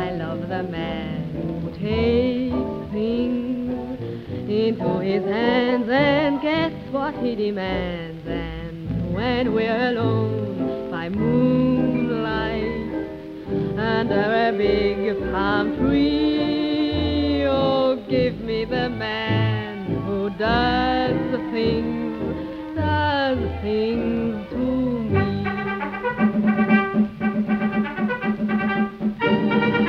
I love the man who takes things into his hands and gets what he demands. And when we're alone by moonlight under a big palm tree, oh, give me the man who does things